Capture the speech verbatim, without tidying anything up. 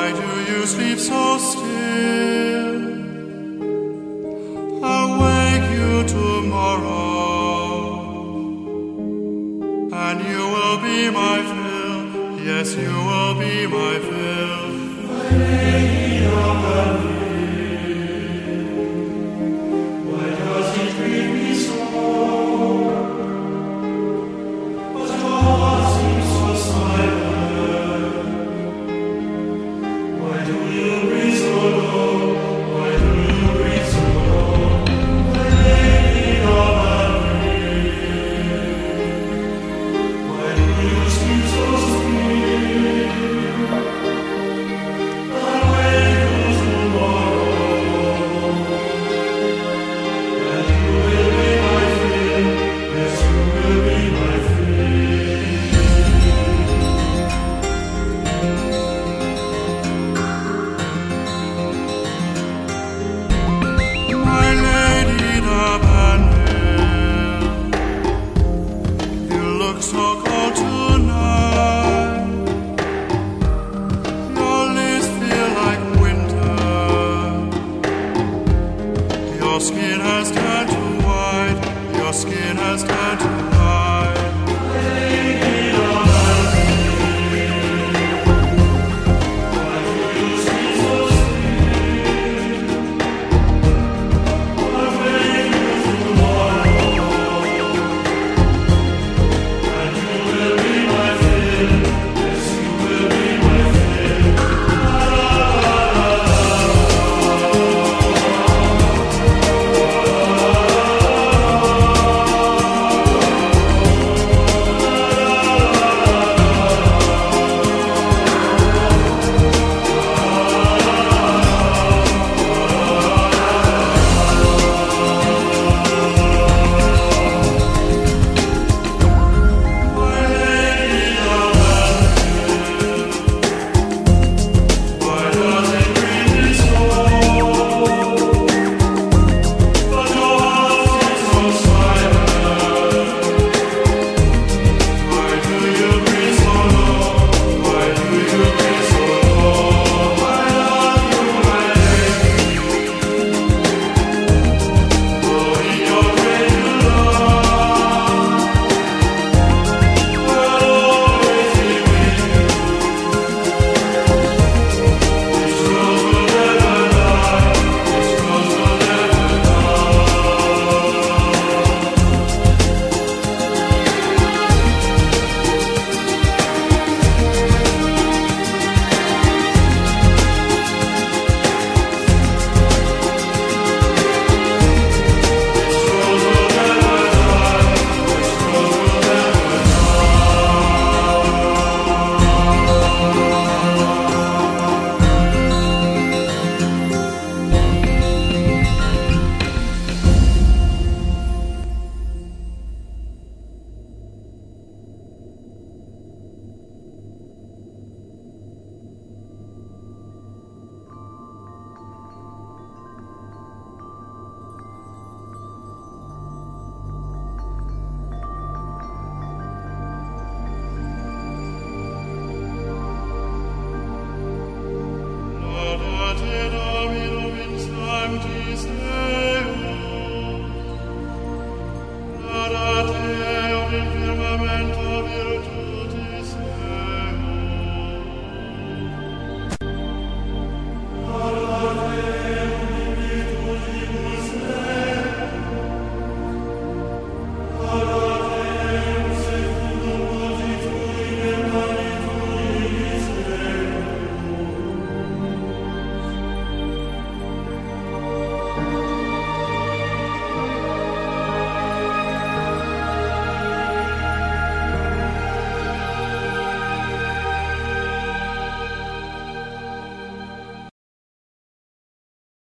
Why do you sleep so still? I'll wake you tomorrow, and you will be my fill. Yes, you will be my fill. My lady of the hill, why does it grieve me so? But your heart seems so silent. Why do you breathe so low? Why do you breathe so low? My lady of the hill, why do you sleep so still? I'll wake you tomorrow, and you will be my fill. Yes, you will be my fill. My lady Nabanel, you look so cold tonight. Your lips feel like winter. Your skin has turned to white. Your skin has turned to white. Lady Nabanel, why do you sleep so still? I'll wake you tomorrow, and you will be my fill. Yes, you will be my fill. La la la My lady Nabanel, why does it grieve me so? But your heart seems so silent. Why do you breathe so low? Why do you breathe so low? I love you, my lady. Oh, in your great love, I'll always be with you. This rose will never die. This rose will never Laudate Dominum in sanctis Dei.